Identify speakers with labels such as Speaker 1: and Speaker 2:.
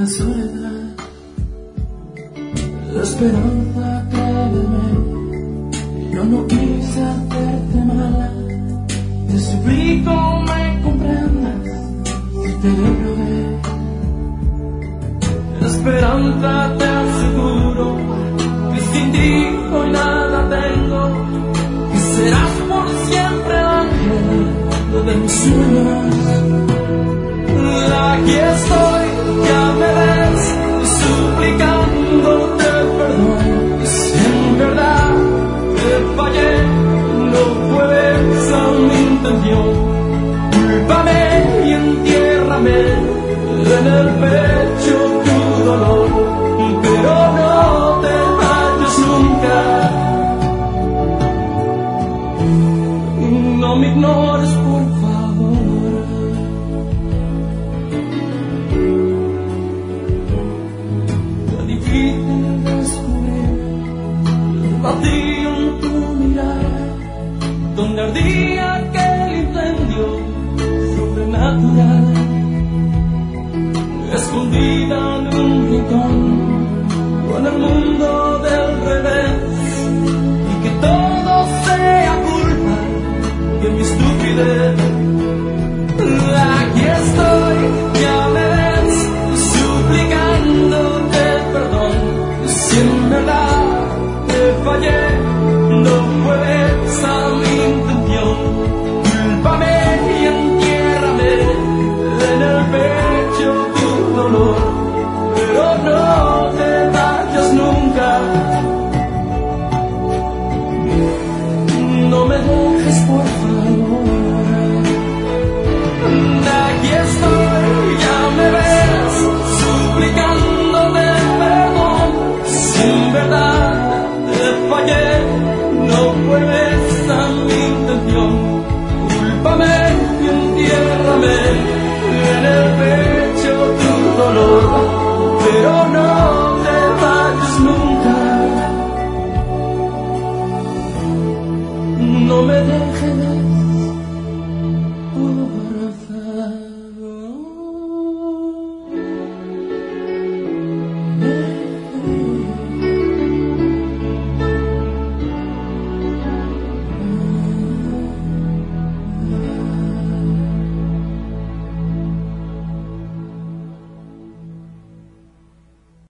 Speaker 1: la soledad, la esperanza, créeme, yo no quise hacerte mala, te suplico me comprendas, si te probé, la esperanza te aseguro, que sin ti hoy nada tengo, que serás por siempre ángel de mis sueños. Aquí estoy, ya me ves, suplicándote perdón. Si en verdad te fallé, no fue esa mi intención. Cúlpame y entiérrame en el pecho tu dolor, pero no te vayas nunca. No me ignores, por favor. Difícil descubrir el vacío en tu mirada, donde ardía aquel incendio sobrenatural, escondida en un rincón, con el mundo del revés, y que todo sea culpa de mi estupidez. Aquí estoy, ya me ves, suplicándote perdón. Si en verdad te fallé, no fue esa mi intención. Cúlpame y entiérrame en el pecho tu dolor, pero no te vayas nunca. No me dejes, por favor. Aquí estoy, ya me ves, suplicándote perdón. Si en verdad te fallé, no fue esa mi intención. Cúlpame y entiérrame en el pecho tu dolor, pero no te vayas nunca. No me dejes